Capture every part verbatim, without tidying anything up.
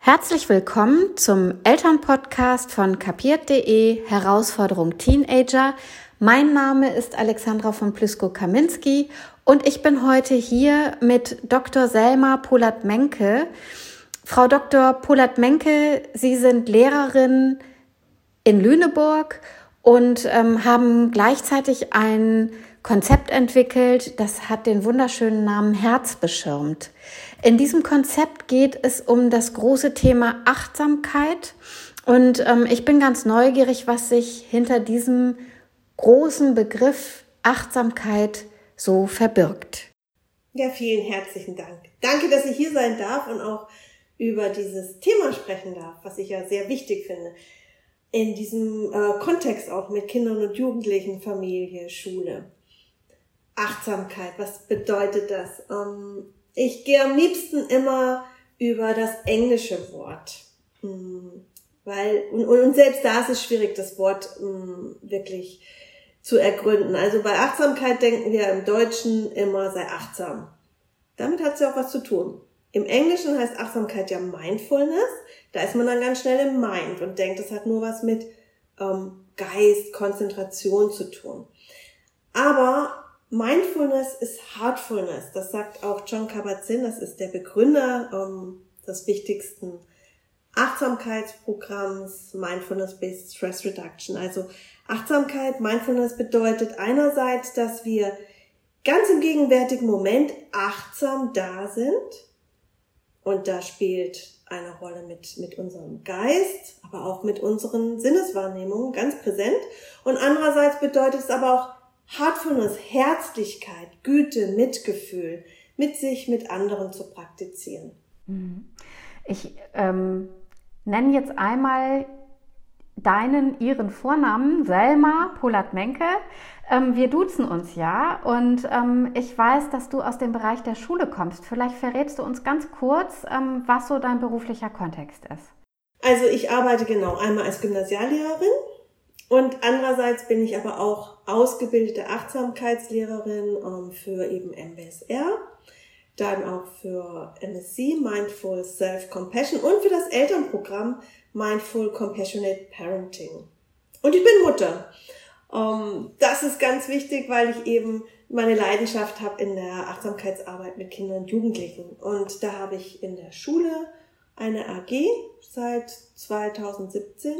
Herzlich willkommen zum Elternpodcast von kapiert punkt de, Herausforderung Teenager. Mein Name ist Alexandra von Plüskow-Kaminski und ich bin heute hier mit Doktor Selma Polat-Menke. Frau Doktor Polat-Menke, Sie sind Lehrerin in Lüneburg und ähm, haben gleichzeitig ein Konzept entwickelt, das hat den wunderschönen Namen Herzbeschirmt. In diesem Konzept geht es um das große Thema Achtsamkeit und ähm, ich bin ganz neugierig, was sich hinter diesem großen Begriff Achtsamkeit so verbirgt. Ja, vielen herzlichen Dank. Danke, dass ich hier sein darf und auch über dieses Thema sprechen darf, was ich ja sehr wichtig finde. In diesem äh, Kontext auch mit Kindern und Jugendlichen, Familie, Schule. Achtsamkeit, was bedeutet das? Ähm, ich gehe am liebsten immer über das englische Wort, mhm. weil und, und selbst da ist es schwierig, das Wort mhm, wirklich zu ergründen. Also bei Achtsamkeit denken wir im Deutschen immer, sei achtsam. Damit hat es ja auch was zu tun. Im Englischen heißt Achtsamkeit ja Mindfulness. Da ist man dann ganz schnell im Mind und denkt, das hat nur was mit ähm, Geist, Konzentration zu tun. Aber Mindfulness ist Heartfulness. Das sagt auch Jon Kabat-Zinn. Das ist der Begründer ähm, des wichtigsten Achtsamkeitsprogramms Mindfulness-Based Stress Reduction. Also Achtsamkeit, Mindfulness bedeutet einerseits, dass wir ganz im gegenwärtigen Moment achtsam da sind. Und da spielt eine Rolle mit, mit unserem Geist, aber auch mit unseren Sinneswahrnehmungen ganz präsent. Und andererseits bedeutet es aber auch Heartfulness, Herzlichkeit, Güte, Mitgefühl, mit sich, mit anderen zu praktizieren. Ich ähm, nenne jetzt einmal deinen, ihren Vornamen, Selma Polat-Menke. Ähm, wir duzen uns ja und ähm, ich weiß, dass du aus dem Bereich der Schule kommst. Vielleicht verrätst du uns ganz kurz, ähm, was so dein beruflicher Kontext ist. Also ich arbeite genau einmal als Gymnasiallehrerin und andererseits bin ich aber auch ausgebildete Achtsamkeitslehrerin ähm, für eben M B S R, dann auch für M S C, Mindful Self-Compassion und für das Elternprogramm Mindful Compassionate Parenting. Und ich bin Mutter. Um, das ist ganz wichtig, weil ich eben meine Leidenschaft habe in der Achtsamkeitsarbeit mit Kindern und Jugendlichen. Und da habe ich in der Schule eine A G seit zweitausendsiebzehn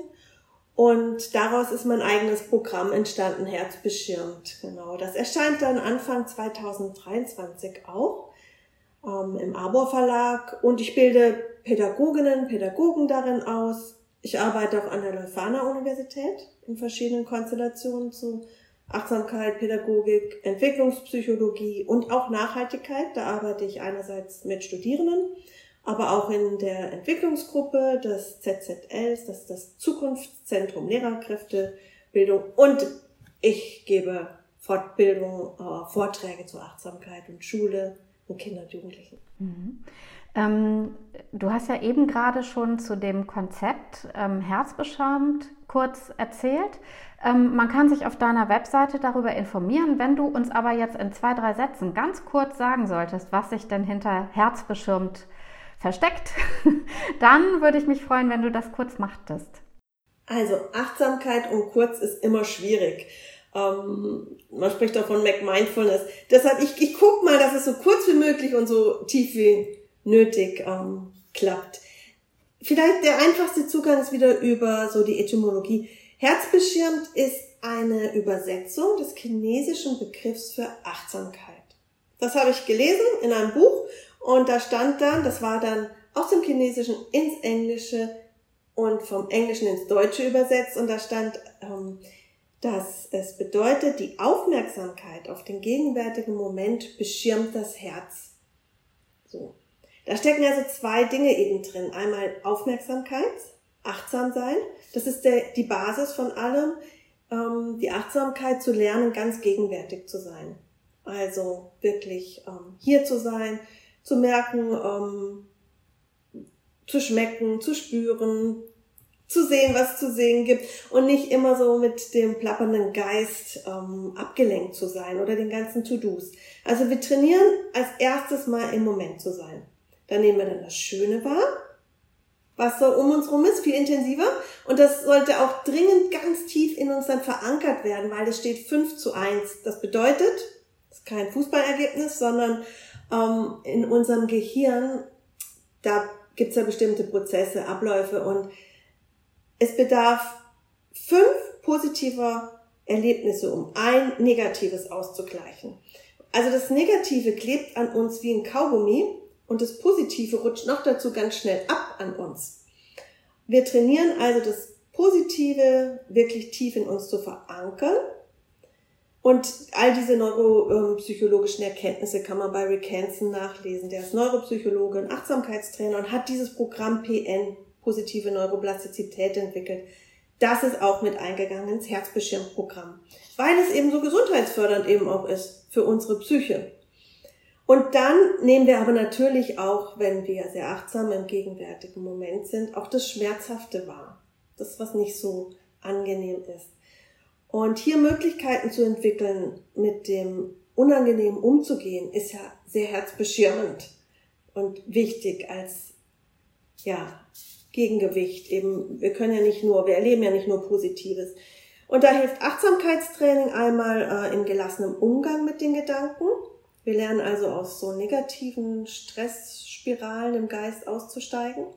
und daraus ist mein eigenes Programm entstanden, Herzbeschirmt. Genau, das erscheint dann Anfang zweitausenddreiundzwanzig auch ähm, im Arbor Verlag und ich bilde Pädagoginnen, Pädagogen darin aus. Ich arbeite auch an der Leuphana-Universität in verschiedenen Konstellationen zu Achtsamkeit, Pädagogik, Entwicklungspsychologie und auch Nachhaltigkeit. Da arbeite ich einerseits mit Studierenden, aber auch in der Entwicklungsgruppe des Z Z Ls, das ist das Zukunftszentrum Lehrerkräftebildung. Und ich gebe Fortbildung, äh, Vorträge zur Achtsamkeit und Schule und Kinder und Jugendlichen. Mhm. Ähm, du hast ja eben gerade schon zu dem Konzept ähm, Herzbeschirmt kurz erzählt. Ähm, man kann sich auf deiner Webseite darüber informieren. Wenn du uns aber jetzt in zwei, drei Sätzen ganz kurz sagen solltest, was sich denn hinter Herzbeschirmt versteckt, dann würde ich mich freuen, wenn du das kurz machtest. Also Achtsamkeit und kurz ist immer schwierig. Ähm, man spricht auch von Mindfulness. Deshalb, ich, ich gucke mal, dass es so kurz wie möglich und so tief wie nötig ähm, klappt. Vielleicht der einfachste Zugang ist wieder über so die Etymologie. Herzbeschirmt ist eine Übersetzung des chinesischen Begriffs für Achtsamkeit. Das habe ich gelesen in einem Buch und da stand dann, das war dann aus dem Chinesischen ins Englische und vom Englischen ins Deutsche übersetzt und da stand, ähm, dass es bedeutet, die Aufmerksamkeit auf den gegenwärtigen Moment beschirmt das Herz. So. Da stecken also zwei Dinge eben drin. Einmal Aufmerksamkeit, achtsam sein. Das ist der, die Basis von allem. Ähm, die Achtsamkeit zu lernen, ganz gegenwärtig zu sein. Also wirklich ähm, hier zu sein, zu merken, ähm, zu schmecken, zu spüren, zu sehen, was es zu sehen gibt und nicht immer so mit dem plappernden Geist ähm, abgelenkt zu sein oder den ganzen To-Dos. Also wir trainieren als erstes mal im Moment zu sein. Dann nehmen wir dann das Schöne wahr was so um uns rum ist, viel intensiver. Und das sollte auch dringend ganz tief in uns dann verankert werden, weil es steht fünf zu eins. Das bedeutet, das ist kein Fußballergebnis, sondern ähm, in unserem Gehirn, da gibt es ja bestimmte Prozesse, Abläufe und es bedarf fünf positiver Erlebnisse, um ein negatives auszugleichen. Also das Negative klebt an uns wie ein Kaugummi und das Positive rutscht noch dazu ganz schnell ab an uns. Wir trainieren also das Positive wirklich tief in uns zu verankern. Und all diese neuropsychologischen Erkenntnisse kann man bei Rick Hanson nachlesen. Der ist Neuropsychologe und Achtsamkeitstrainer und hat dieses Programm P N, positive Neuroplastizität, entwickelt. Das ist auch mit eingegangen ins Herzbeschirmprogramm, weil es eben so gesundheitsfördernd eben auch ist für unsere Psyche. Und dann nehmen wir aber natürlich auch, wenn wir sehr achtsam im gegenwärtigen Moment sind, auch das Schmerzhafte wahr. Das, was nicht so angenehm ist. Und hier Möglichkeiten zu entwickeln, mit dem Unangenehmen umzugehen, ist ja sehr herzbeschirmend und wichtig als, ja, Gegengewicht. Eben, wir können ja nicht nur, wir erleben ja nicht nur Positives. Und da hilft Achtsamkeitstraining einmal äh, in gelassenem Umgang mit den Gedanken. Wir lernen also aus so negativen Stressspiralen im Geist auszusteigen.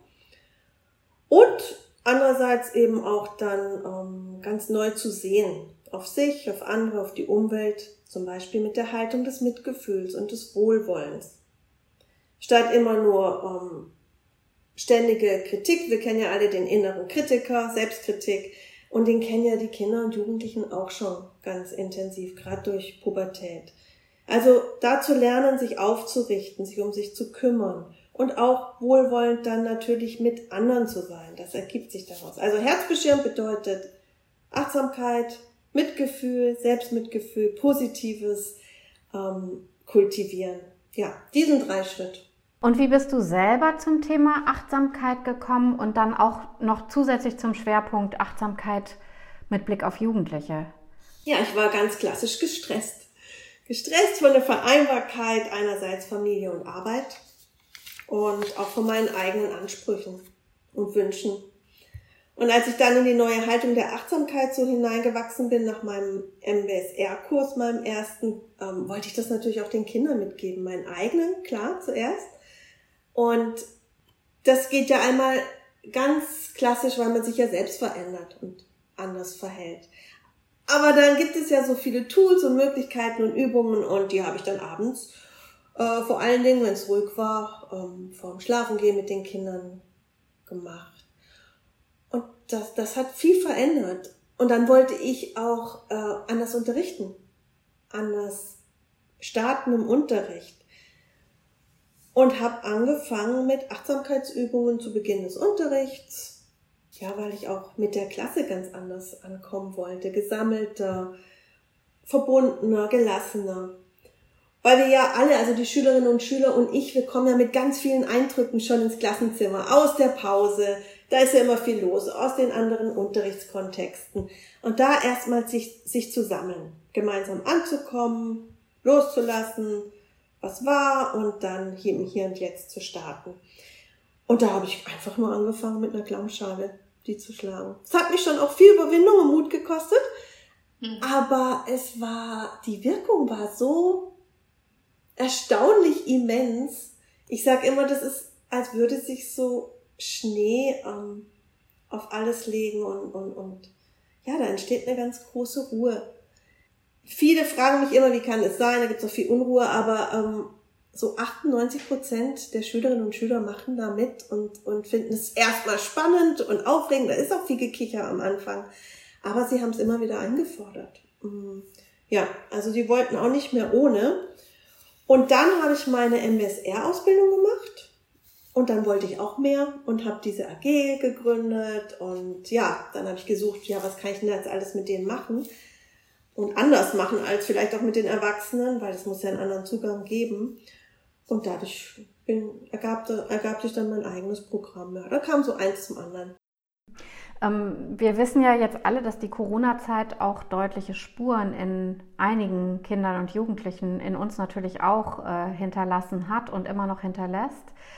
Und andererseits eben auch dann ähm, ganz neu zu sehen. Auf sich, auf andere, auf die Umwelt. Zum Beispiel mit der Haltung des Mitgefühls und des Wohlwollens. Statt immer nur ähm, ständige Kritik. Wir kennen ja alle den inneren Kritiker, Selbstkritik. Und den kennen ja die Kinder und Jugendlichen auch schon ganz intensiv, gerade durch Pubertät. Also da zu lernen, sich aufzurichten, sich um sich zu kümmern und auch wohlwollend dann natürlich mit anderen zu sein. Das ergibt sich daraus. Also Herzbeschirm bedeutet Achtsamkeit, Mitgefühl, Selbstmitgefühl, Positives ähm, kultivieren. Ja, diesen drei Schritt. Und wie bist du selber zum Thema Achtsamkeit gekommen und dann auch noch zusätzlich zum Schwerpunkt Achtsamkeit mit Blick auf Jugendliche? Ja, ich war ganz klassisch gestresst. Gestresst von der Vereinbarkeit einerseits Familie und Arbeit und auch von meinen eigenen Ansprüchen und Wünschen. Und als ich dann in die neue Haltung der Achtsamkeit so hineingewachsen bin, nach meinem M B S R-Kurs, meinem ersten, ähm, wollte ich das natürlich auch den Kindern mitgeben, meinen eigenen, klar, zuerst. Und das geht ja einmal ganz klassisch, weil man sich ja selbst verändert und anders verhält. Aber dann gibt es ja so viele Tools und Möglichkeiten und Übungen und die habe ich dann abends, äh, vor allen Dingen, wenn es ruhig war, ähm, vorm Schlafengehen mit den Kindern gemacht. Und das, das hat viel verändert. Und dann wollte ich auch äh, anders unterrichten, anders starten im Unterricht. Und habe angefangen mit Achtsamkeitsübungen zu Beginn des Unterrichts. Ja, weil ich auch mit der Klasse ganz anders ankommen wollte. Gesammelter, verbundener, gelassener. Weil wir ja alle, also die Schülerinnen und Schüler und ich, wir kommen ja mit ganz vielen Eindrücken schon ins Klassenzimmer. Aus der Pause, da ist ja immer viel los. Aus den anderen Unterrichtskontexten. Und da erstmal sich, sich zu sammeln. Gemeinsam anzukommen, loszulassen, was war und dann hier im Hier und Jetzt zu starten. Und da habe ich einfach nur angefangen mit einer Klammschale, die zu schlagen. Es hat mich schon auch viel Überwindung und Mut gekostet, mhm. aber es war, die Wirkung war so erstaunlich immens. Ich sage immer, das ist, als würde sich so Schnee ähm, auf alles legen und, und, und ja, da entsteht eine ganz große Ruhe. Viele fragen mich immer, wie kann es sein, da gibt es auch viel Unruhe, aber ähm, so achtundneunzig Prozent der Schülerinnen und Schüler machen da mit und, und finden es erstmal spannend und aufregend. Da ist auch viel Gekicher am Anfang, aber sie haben es immer wieder eingefordert. Ja, also sie wollten auch nicht mehr ohne. Und dann habe ich meine M B S R-Ausbildung gemacht und dann wollte ich auch mehr und habe diese A G gegründet und ja, dann habe ich gesucht, ja, was kann ich denn jetzt alles mit denen machen? Und anders machen als vielleicht auch mit den Erwachsenen, weil es muss ja einen anderen Zugang geben. Und dadurch bin, ergab, ergab sich dann mein eigenes Programm. Ja, da kam so eins zum anderen. Ähm, wir wissen ja jetzt alle, dass die Corona-Zeit auch deutliche Spuren in einigen Kindern und Jugendlichen, in uns natürlich auch, äh, hinterlassen hat und immer noch hinterlässt.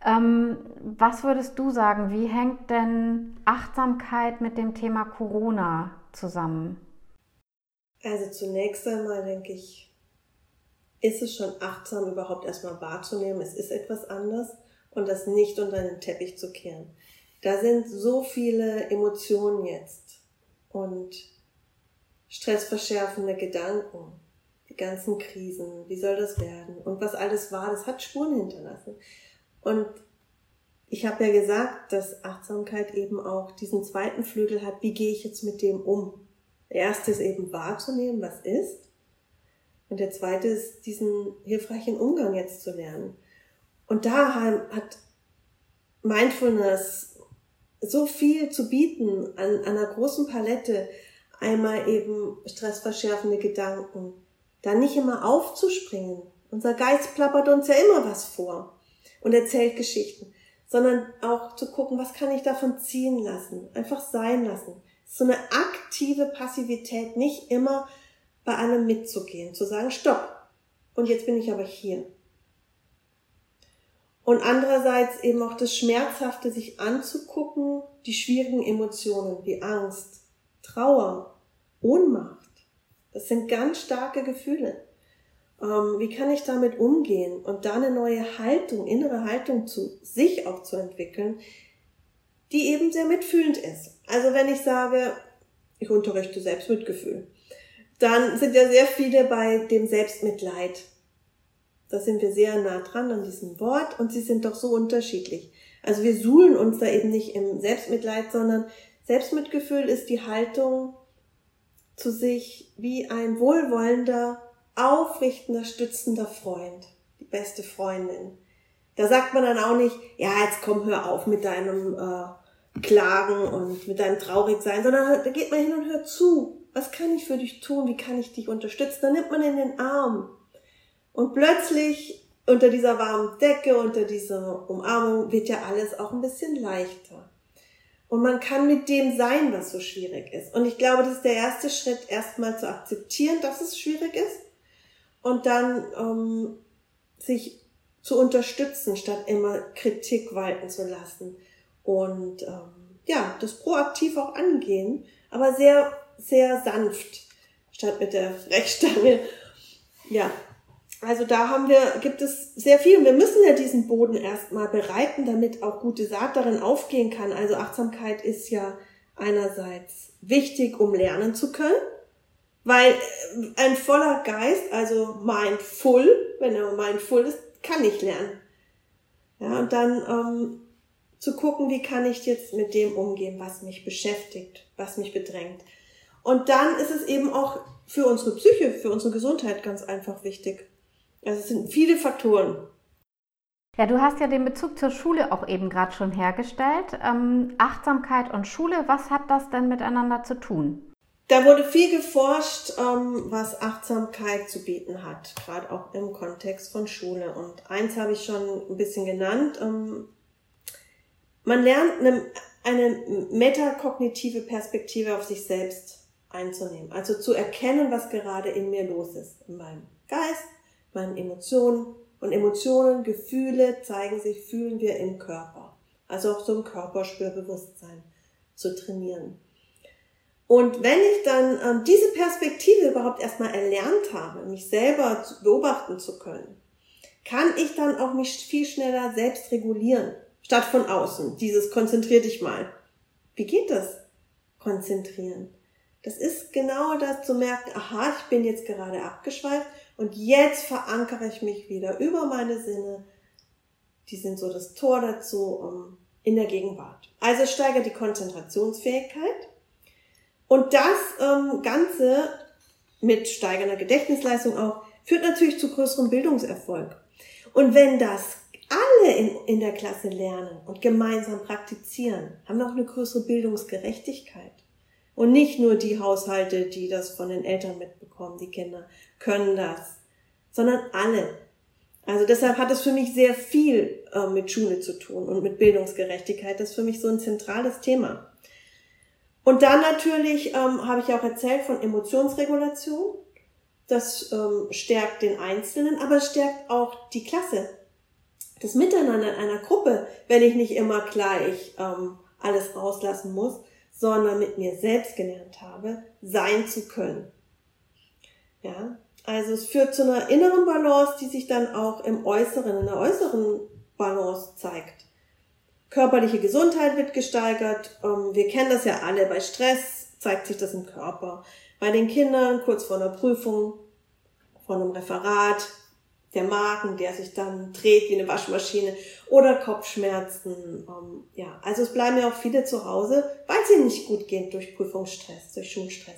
Ähm, was würdest du sagen, wie hängt denn Achtsamkeit mit dem Thema Corona zusammen? Also zunächst einmal denke ich, ist es schon achtsam, überhaupt erstmal wahrzunehmen, es ist etwas anders und das nicht unter den Teppich zu kehren. Da sind so viele Emotionen jetzt und stressverschärfende Gedanken, die ganzen Krisen, wie soll das werden und was alles war, das hat Spuren hinterlassen. Und ich habe ja gesagt, dass Achtsamkeit eben auch diesen zweiten Flügel hat, wie gehe ich jetzt mit dem um? Der erste ist eben wahrzunehmen, was ist. Und der zweite ist, diesen hilfreichen Umgang jetzt zu lernen. Und da hat Mindfulness so viel zu bieten an, an einer großen Palette. Einmal eben stressverschärfende Gedanken. Da nicht immer aufzuspringen. Unser Geist plappert uns ja immer was vor und erzählt Geschichten. Sondern auch zu gucken, was kann ich davon ziehen lassen. Einfach sein lassen. So eine aktive Passivität, nicht immer bei allem mitzugehen, zu sagen, stopp, und jetzt bin ich aber hier. Und andererseits eben auch das Schmerzhafte, sich anzugucken, die schwierigen Emotionen wie Angst, Trauer, Ohnmacht. Das sind ganz starke Gefühle. Ähm, wie kann ich damit umgehen und da eine neue Haltung, innere Haltung zu sich auch zu entwickeln, die eben sehr mitfühlend ist. Also wenn ich sage, ich unterrichte Selbstmitgefühl, dann sind ja sehr viele bei dem Selbstmitleid. Da sind wir sehr nah dran an diesem Wort und sie sind doch so unterschiedlich. Also wir suhlen uns da eben nicht im Selbstmitleid, sondern Selbstmitgefühl ist die Haltung zu sich wie ein wohlwollender, aufrichtender, stützender Freund, die beste Freundin. Da sagt man dann auch nicht, ja, jetzt komm, hör auf mit deinem äh, Klagen und mit deinem Traurigsein, sondern da geht man hin und hört zu. Was kann ich für dich tun? Wie kann ich dich unterstützen? Dann nimmt man in den Arm. Und plötzlich unter dieser warmen Decke, unter dieser Umarmung wird ja alles auch ein bisschen leichter. Und man kann mit dem sein, was so schwierig ist. Und ich glaube, das ist der erste Schritt, erstmal zu akzeptieren, dass es schwierig ist. Und dann ähm, sich zu unterstützen, statt immer Kritik walten zu lassen. Und ähm, ja, das proaktiv auch angehen, aber sehr, sehr sanft, statt mit der Brechstange. Ja, also da haben wir, gibt es sehr viel. Wir müssen ja diesen Boden erstmal bereiten, damit auch gute Saat darin aufgehen kann. Also Achtsamkeit ist ja einerseits wichtig, um lernen zu können, weil ein voller Geist, also mindful, wenn er mindful ist, kann nicht lernen. Ja, und dann ähm, zu gucken, wie kann ich jetzt mit dem umgehen, was mich beschäftigt, was mich bedrängt. Und dann ist es eben auch für unsere Psyche, für unsere Gesundheit ganz einfach wichtig. Also es sind viele Faktoren. Ja, du hast ja den Bezug zur Schule auch eben gerade schon hergestellt. Ähm, Achtsamkeit und Schule, was hat das denn miteinander zu tun? Da wurde viel geforscht, ähm, was Achtsamkeit zu bieten hat, gerade auch im Kontext von Schule. Und eins habe ich schon ein bisschen genannt. Ähm, man lernt eine, eine metakognitive Perspektive auf sich selbst einzunehmen. Also zu erkennen, was gerade in mir los ist, in meinem Geist, meinen Emotionen. Und Emotionen, Gefühle zeigen sich, fühlen wir im Körper. Also auch so ein Körperspürbewusstsein zu trainieren. Und wenn ich dann ähm, diese Perspektive überhaupt erstmal erlernt habe, mich selber zu, beobachten zu können, kann ich dann auch mich viel schneller selbst regulieren, statt von außen. Dieses konzentrier dich mal. Wie geht das? Konzentrieren. Das ist genau das zu merken, aha, ich bin jetzt gerade abgeschweift und jetzt verankere ich mich wieder über meine Sinne. Die sind so das Tor dazu um, in der Gegenwart. Also steigert die Konzentrationsfähigkeit. Und das ähm, Ganze mit steigender Gedächtnisleistung auch führt natürlich zu größerem Bildungserfolg. Und wenn das alle in, in der Klasse lernen und gemeinsam praktizieren, haben wir auch eine größere Bildungsgerechtigkeit. Und nicht nur die Haushalte, die das von den Eltern mitbekommen, die Kinder können das, sondern alle. Also deshalb hat es für mich sehr viel äh, mit Schule zu tun und mit Bildungsgerechtigkeit. Das ist für mich so ein zentrales Thema. Und dann natürlich ähm, habe ich auch erzählt von Emotionsregulation. Das ähm, stärkt den Einzelnen, aber es stärkt auch die Klasse. das Miteinander in einer Gruppe, wenn ich nicht immer gleich ähm, alles rauslassen muss, sondern mit mir selbst gelernt habe, sein zu können. Ja, also es führt zu einer inneren Balance, die sich dann auch im Äußeren, in der äußeren Balance zeigt. Körperliche Gesundheit wird gesteigert. Wir kennen das ja alle. Bei Stress zeigt sich das im Körper. Bei den Kindern kurz vor einer Prüfung, vor einem Referat, der Magen, der sich dann dreht wie eine Waschmaschine oder Kopfschmerzen. Ja, also es bleiben ja auch viele zu Hause, weil es ihnen nicht gut geht durch Prüfungsstress, durch Schulstress.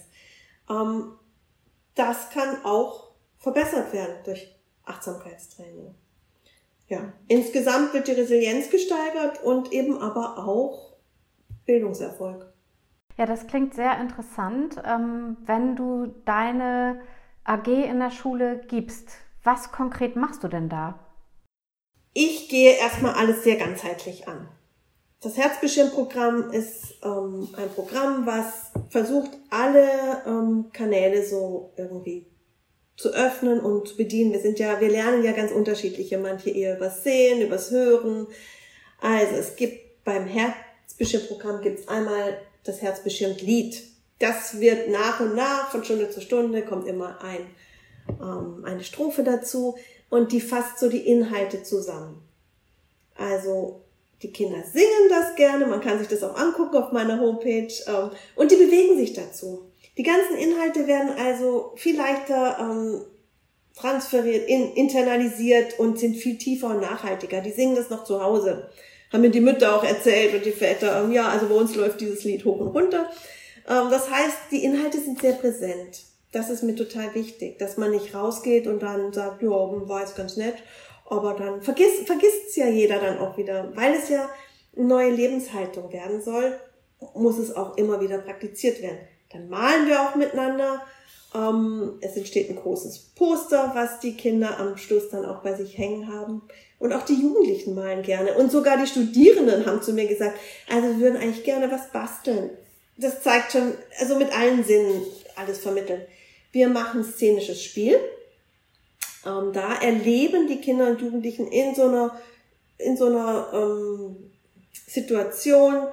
Das kann auch verbessert werden durch Achtsamkeitstraining. Ja, insgesamt wird die Resilienz gesteigert und eben aber auch Bildungserfolg. Ja, das klingt sehr interessant. Ähm, wenn du deine A G in der Schule gibst, was konkret machst du denn da? Ich gehe erstmal alles sehr ganzheitlich an. Das Herzbeschirmprogramm ist ähm, ein Programm, was versucht, alle ähm, Kanäle so irgendwie zu öffnen und zu bedienen. Wir sind ja, wir lernen ja ganz unterschiedliche, manche eher übers Sehen, übers Hören. Also es gibt beim Herzbeschirmprogramm gibt es einmal das Herzbeschirmt Lied. Das wird nach und nach, von Stunde zu Stunde, kommt immer ein, ähm, eine Strophe dazu und die fasst so die Inhalte zusammen. Also die Kinder singen das gerne, man kann sich das auch angucken auf meiner Homepage ähm, und die bewegen sich dazu. Die ganzen Inhalte werden also viel leichter ähm, transferiert, in, internalisiert und sind viel tiefer und nachhaltiger. Die singen das noch zu Hause. Haben mir die Mütter auch erzählt und die Väter, ähm, ja, also bei uns läuft dieses Lied hoch und runter. Ähm, das heißt, die Inhalte sind sehr präsent. Das ist mir total wichtig, dass man nicht rausgeht und dann sagt, ja, war jetzt ganz nett, aber dann vergisst vergisst es ja jeder dann auch wieder. Weil es ja eine neue Lebenshaltung werden soll, muss es auch immer wieder praktiziert werden. Dann malen wir auch miteinander. Ähm, es entsteht ein großes Poster, was die Kinder am Schluss dann auch bei sich hängen haben. Und auch die Jugendlichen malen gerne. Und sogar die Studierenden haben zu mir gesagt, also wir würden eigentlich gerne was basteln. Das zeigt schon, also mit allen Sinnen alles vermitteln. Wir machen szenisches Spiel. Ähm, da erleben die Kinder und Jugendlichen in so einer, in so einer ähm, Situation,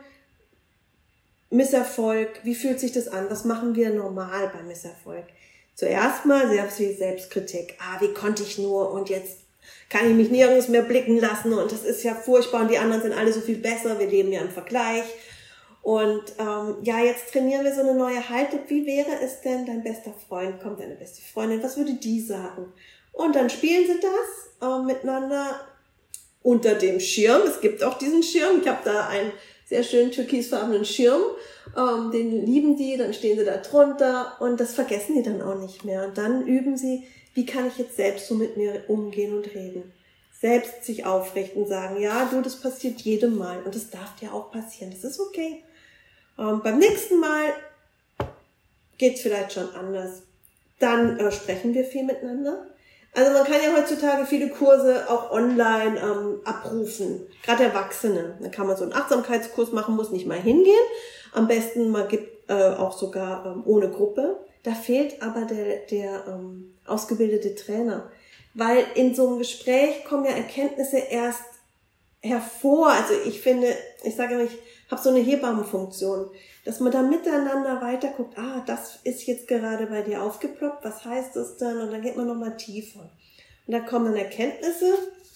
Misserfolg, wie fühlt sich das an? Was machen wir normal beim Misserfolg? Zuerst mal sehr viel Selbstkritik. Ah, wie konnte ich nur und jetzt kann ich mich nirgends mehr blicken lassen und das ist ja furchtbar und die anderen sind alle so viel besser, wir leben ja im Vergleich. Und ähm, ja, jetzt trainieren wir so eine neue Haltung. Wie wäre es denn, dein bester Freund, kommt deine beste Freundin, was würde die sagen? Und dann spielen sie das äh, miteinander unter dem Schirm. Es gibt auch diesen Schirm. Ich habe da einen sehr schönen türkisfarbenen Schirm. Ähm, den lieben die, dann stehen sie da drunter und das vergessen die dann auch nicht mehr. Und dann üben sie, wie kann ich jetzt selbst so mit mir umgehen und reden. Selbst sich aufrichten, sagen, ja, du, das passiert jedem Mal und das darf dir auch passieren, das ist okay. Ähm, beim nächsten Mal geht's vielleicht schon anders. Dann äh, sprechen wir viel miteinander. Also man kann ja heutzutage viele Kurse auch online ähm, abrufen, gerade Erwachsene. Da kann man so einen Achtsamkeitskurs machen, muss nicht mal hingehen. Am besten man gibt äh, auch sogar ähm, ohne Gruppe. Da fehlt aber der, der ähm, ausgebildete Trainer, weil in so einem Gespräch kommen ja Erkenntnisse erst hervor. Also ich finde, ich sage immer, ich habe so eine Hebammenfunktion, dass man da miteinander weiter guckt, ah, das ist jetzt gerade bei dir aufgeploppt, was heißt das denn? Und dann geht man nochmal tiefer. Und da kommen dann Erkenntnisse,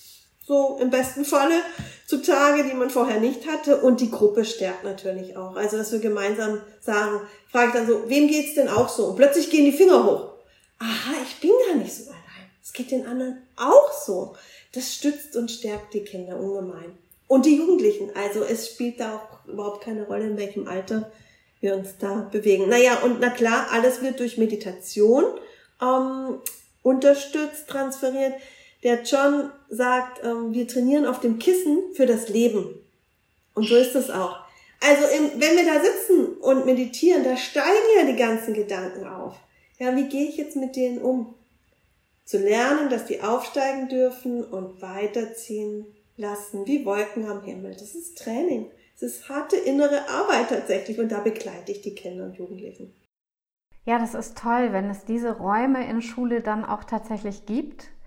so im besten Falle, zutage, die man vorher nicht hatte. Und die Gruppe stärkt natürlich auch. Also, dass wir gemeinsam sagen, frage ich dann so, wem geht's denn auch so? Und plötzlich gehen die Finger hoch. Aha, ich bin gar nicht so allein. Es geht den anderen auch so. Das stützt und stärkt die Kinder ungemein. Und die Jugendlichen. Also es spielt da auch überhaupt keine Rolle, in welchem Alter wir uns da bewegen. Naja, und na klar, alles wird durch Meditation ähm, unterstützt, transferiert. Der John sagt, ähm, wir trainieren auf dem Kissen für das Leben. Und so ist es auch. Also im, wenn wir da sitzen und meditieren, da steigen ja die ganzen Gedanken auf. Ja, wie gehe ich jetzt mit denen um? Zu lernen, dass die aufsteigen dürfen und weiterziehen lassen, wie Wolken am Himmel. Das ist Training. Es ist harte innere Arbeit tatsächlich und da begleite ich die Kinder und Jugendlichen. Ja, das ist toll, wenn es diese Räume in Schule dann auch tatsächlich gibt.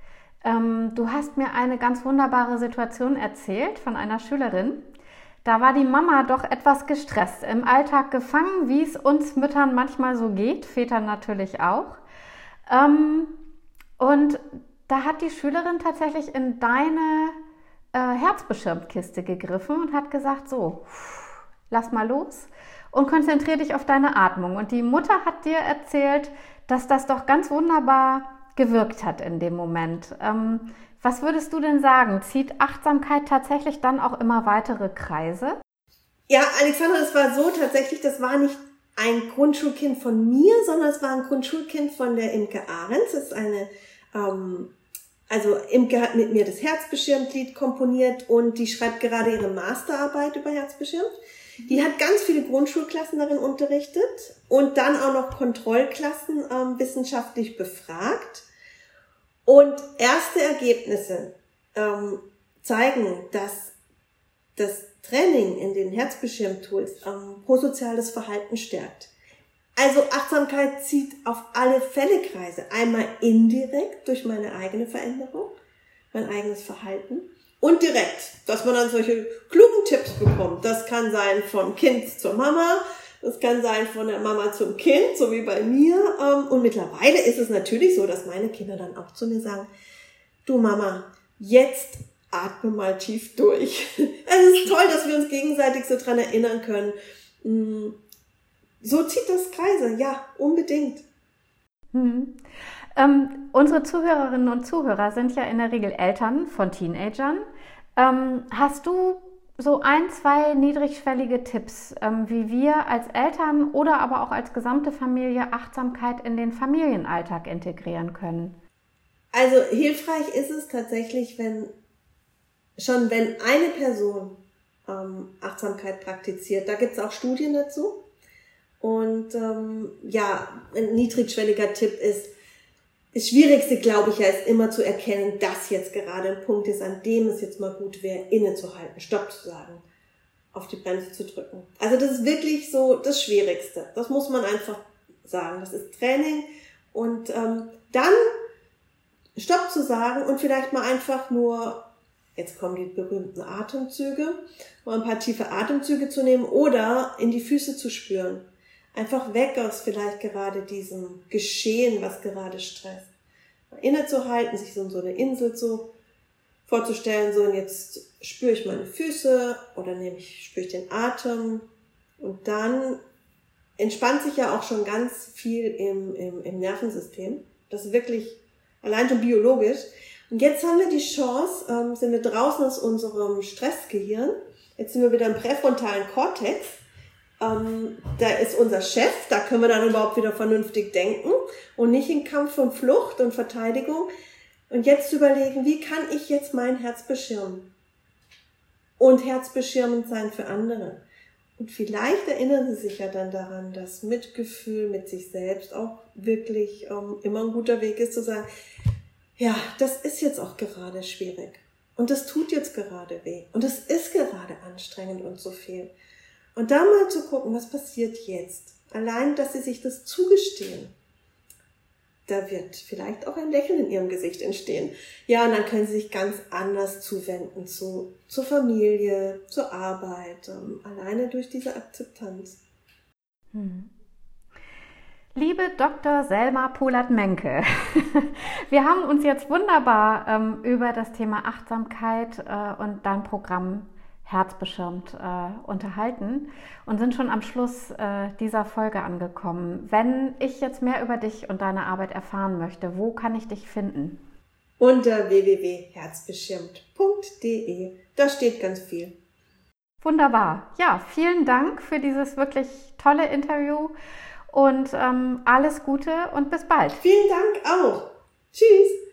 Ähm, du hast mir eine ganz wunderbare Situation erzählt von einer Schülerin. Da war die Mama doch etwas gestresst, im Alltag gefangen, wie es uns Müttern manchmal so geht, Vätern natürlich auch. Ähm, und da hat die Schülerin tatsächlich in deine äh, Herzbeschirmkiste gegriffen und hat gesagt, so, lass mal los und konzentriere dich auf deine Atmung. Und die Mutter hat dir erzählt, dass das doch ganz wunderbar gewirkt hat in dem Moment. Ähm, was würdest du denn sagen? Zieht Achtsamkeit tatsächlich dann auch immer weitere Kreise? Ja, Alexandra, es war so tatsächlich, das war nicht ein Grundschulkind von mir, sondern es war ein Grundschulkind von der Imke Ahrens. Das ist eine, ähm, also Imke hat mit mir das Herzbeschirmt-Lied komponiert und die schreibt gerade ihre Masterarbeit über Herzbeschirmt. Die hat ganz viele Grundschulklassen darin unterrichtet und dann auch noch Kontrollklassen ähm, wissenschaftlich befragt. Und erste Ergebnisse ähm, zeigen, dass das Training in den Herzbeschirm-Tools ähm, prosoziales Verhalten stärkt. Also Achtsamkeit zieht auf alle Fälle Kreise. Einmal indirekt durch meine eigene Veränderung, mein eigenes Verhalten. Und direkt, dass man dann solche klugen Tipps bekommt. Das kann sein vom Kind zur Mama, das kann sein von der Mama zum Kind, so wie bei mir. Und mittlerweile ist es natürlich so, dass meine Kinder dann auch zu mir sagen, du Mama, jetzt atme mal tief durch. Es ist toll, dass wir uns gegenseitig so dran erinnern können. So zieht das Kreise, ja, unbedingt. Hm. Ähm, unsere Zuhörerinnen und Zuhörer sind ja in der Regel Eltern von Teenagern. Ähm, hast du so ein, zwei niedrigschwellige Tipps, ähm, wie wir als Eltern oder aber auch als gesamte Familie Achtsamkeit in den Familienalltag integrieren können? Also hilfreich ist es tatsächlich, wenn schon wenn eine Person ähm, Achtsamkeit praktiziert. Da gibt es auch Studien dazu. Und ähm, ja, ein niedrigschwelliger Tipp ist, das Schwierigste, glaube ich, ja, ist immer zu erkennen, dass jetzt gerade ein Punkt ist, an dem es jetzt mal gut wäre, innezuhalten, Stopp zu sagen, auf die Bremse zu drücken. Also das ist wirklich so das Schwierigste. Das muss man einfach sagen. Das ist Training. Und ähm, dann Stopp zu sagen und vielleicht mal einfach nur, jetzt kommen die berühmten Atemzüge, mal ein paar tiefe Atemzüge zu nehmen oder in die Füße zu spüren. Einfach weg aus vielleicht gerade diesem Geschehen, was gerade stresst. Mal innezuhalten, sich so in so eine Insel so vorzustellen, so und jetzt spüre ich meine Füße oder nehme ich, spüre ich den Atem und dann entspannt sich ja auch schon ganz viel im, im, im Nervensystem. Das ist wirklich allein schon biologisch. Und jetzt haben wir die Chance, ähm, sind wir draußen aus unserem Stressgehirn, jetzt sind wir wieder im präfrontalen Kortex. Ähm, da ist unser Chef, da können wir dann überhaupt wieder vernünftig denken und nicht in Kampf und Flucht und Verteidigung. Und jetzt überlegen, wie kann ich jetzt mein Herz beschirmen? Und herzbeschirmend sein für andere. Und vielleicht erinnern Sie sich ja dann daran, dass Mitgefühl mit sich selbst auch wirklich ähm, immer ein guter Weg ist, zu sagen, ja, das ist jetzt auch gerade schwierig. Und das tut jetzt gerade weh. Und es ist gerade anstrengend und so viel. Und da mal zu gucken, was passiert jetzt? Allein, dass Sie sich das zugestehen, da wird vielleicht auch ein Lächeln in Ihrem Gesicht entstehen. Ja, und dann können Sie sich ganz anders zuwenden zu, zur Familie, zur Arbeit, ähm, alleine durch diese Akzeptanz. Hm. Liebe Doktor Selma Polat-Menke, wir haben uns jetzt wunderbar ähm, über das Thema Achtsamkeit äh, und dein Programm Herzbeschirmt äh, unterhalten und sind schon am Schluss äh, dieser Folge angekommen. Wenn ich jetzt mehr über dich und deine Arbeit erfahren möchte, wo kann ich dich finden? Unter w w w punkt herzbeschirmt punkt d e. Da steht ganz viel. Wunderbar. Ja, vielen Dank für dieses wirklich tolle Interview und ähm, alles Gute und bis bald. Vielen Dank auch. Tschüss.